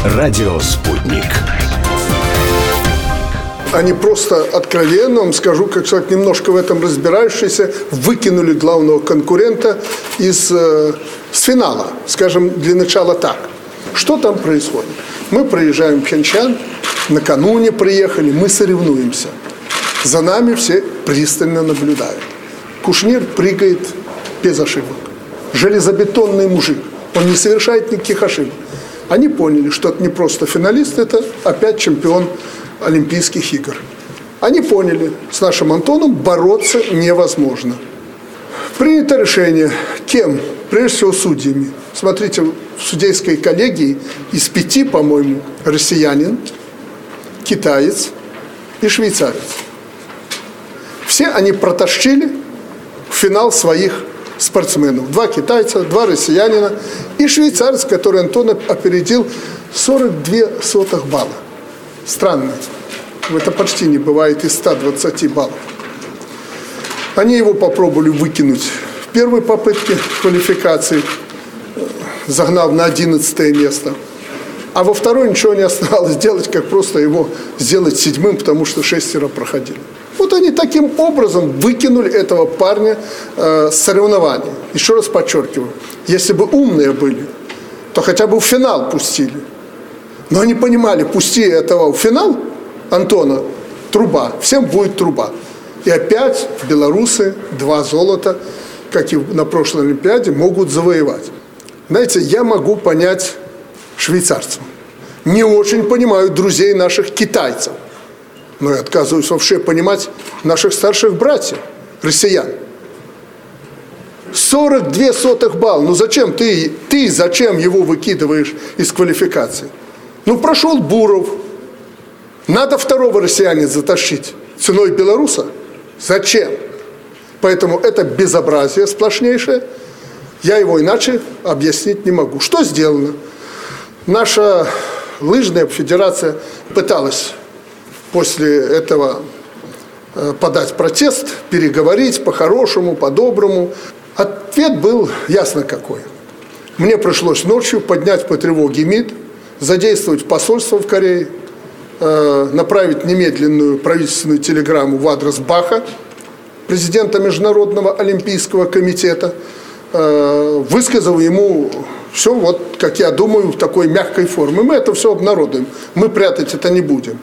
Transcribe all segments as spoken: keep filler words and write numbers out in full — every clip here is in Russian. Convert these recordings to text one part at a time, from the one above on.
Радио «Спутник». Они просто откровенно, вам скажу, как человек, немножко в этом разбирающийся, выкинули главного конкурента из э, с финала, скажем, для начала так. Что там происходит? Мы приезжаем в Пхенчхан, накануне приехали, мы соревнуемся. За нами все пристально наблюдают. Кушнир прыгает без ошибок. Железобетонный мужик. Он не совершает никаких ошибок. Они поняли, что это не просто финалист, это опять чемпион Олимпийских игр. Они поняли, с нашим Антоном бороться невозможно. Принято решение, кем? Прежде всего судьями. Смотрите, в судейской коллегии из пяти, по-моему, россиянин, китаец и швейцарец. Все они протащили в финал своих спортсменов. Два китайца, два россиянина и швейцарец, который Антона опередил сорок две сотых балла. Странно. Это почти не бывает из ста двадцати баллов. Они его попробовали выкинуть в первой попытке квалификации, загнав на одиннадцатое место. А во второй ничего не оставалось делать, как просто его сделать седьмым, потому что шестеро проходили. Вот они таким образом выкинули этого парня э, с соревнований. Еще раз подчеркиваю, если бы умные были, то хотя бы в финал пустили. Но они понимали, пусти этого в финал, Антона, труба, всем будет труба. И опять белорусы два золота, как и на прошлой Олимпиаде, могут завоевать. Знаете, я могу понять швейцарцев. Не очень понимаю друзей наших китайцев. Но я отказываюсь вообще понимать наших старших братьев, россиян. сорок две сотых балла. Ну зачем ты, ты зачем его выкидываешь из квалификации? Ну прошел Буров. Надо второго россиянина затащить ценой белоруса? Зачем? Поэтому это безобразие сплошнейшее. Я его иначе объяснить не могу. Что сделано? Наша лыжная федерация пыталась после этого подать протест, переговорить по-хорошему, по-доброму. Ответ был ясно какой. Мне пришлось ночью поднять по тревоге МИД, задействовать посольство в Корее, направить немедленную правительственную телеграмму в адрес Баха, президента Международного олимпийского комитета, высказав ему все, вот, как я думаю, в такой мягкой форме. Мы это все обнародуем, мы прятать это не будем.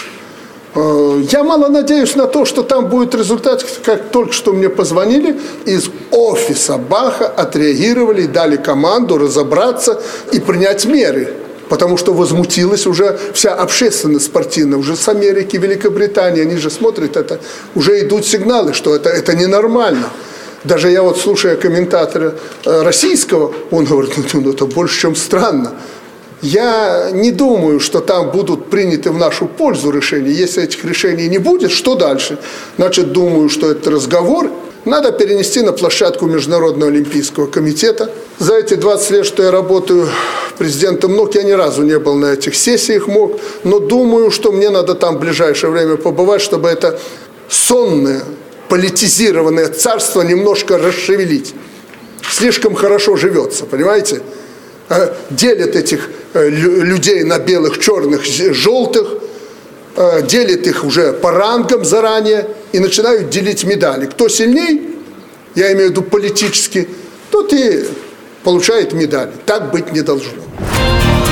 Я мало надеюсь на то, что там будет результат, как только что мне позвонили, из офиса Баха отреагировали и дали команду разобраться и принять меры. Потому что возмутилась уже вся общественность спортивная, уже с Америки, Великобритании, они же смотрят это, уже идут сигналы, что это, это ненормально. Даже я вот, слушая комментатора российского, он говорит, ну это больше, чем странно. Я не думаю, что там будут приняты в нашу пользу решения. Если этих решений не будет, что дальше? Значит, думаю, что этот разговор надо перенести на площадку Международного олимпийского комитета. За эти двадцать лет, что я работаю президентом НОК, я ни разу не был на этих сессиях МОК, но думаю, что мне надо там в ближайшее время побывать, чтобы это сонное, политизированное царство немножко расшевелить. Слишком хорошо живется, понимаете? Делят этих людей на белых, черных, желтых, делят их уже по рангам заранее и начинают делить медали. Кто сильней, я имею в виду политически, тот и получает медали. Так быть не должно.